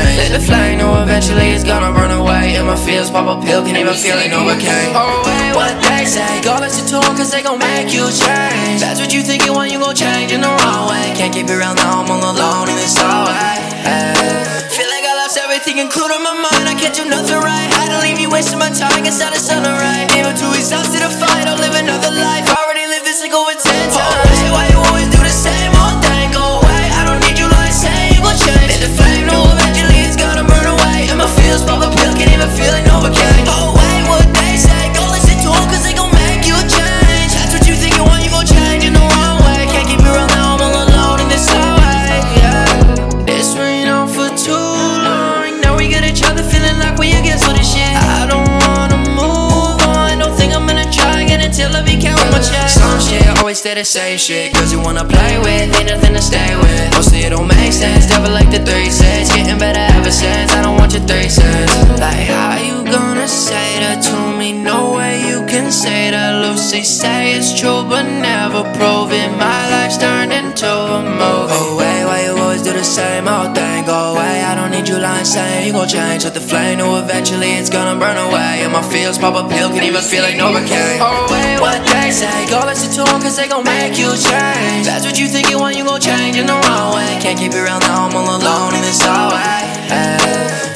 change. Let the flame know eventually it's gonna burn away. And my fears pop a pill, can't even feel it, Novocaine. Oh wait, what they say, go listen to them cause they gon' make you change. That's what you think you want, you gon' change in the wrong way. Can't keep it real now, I'm all alone in this hallway. Feel like I lost everything, including my mind. I can't do nothing right. Had to leave you wasting my time, guess I just done it right. Even too exhausted to fight, I'll live another life. Already lived this like over 10 times. Say why you always do the same old thing. Go away, I don't need you like saying you gon' change. Let the flame know eventually it's gonna burn away. And my feels pop a pill, can't even feel it, Novocaine. Oh wait, what they say, go listen to them cause they gon' make you change. That's what you think you want, you gon' change in the wrong way. Can't keep it real now, I'm all alone in this hallway, yeah. This went on for too long. Now we get each other feeling like we against all this shit. I don't wanna move on, don't think I'm gonna try again until I be counting my checks. Some shit always stay the same shit, cause you wanna play with, ain't nothing to stay with. Mostly it don't make sense, devil like the 3 cents. Getting better ever since, I don't want your 3 cents. Like how you gonna say that to me? No way you can say that. Lucy say it's true but never prove it. My life's turned into a movie. Oh wait, why you always do the same old thing? Go away, I don't need you lying saying you gon' change. Let the flame know eventually it's gonna burn away. And my feels pop a pill, can't even feel like Novocaine. Oh wait, what they say, go listen to them cause they gon' make you change. That's what you think you want, you gon' change in the wrong way. Can't keep it real now, I'm all alone in this hallway.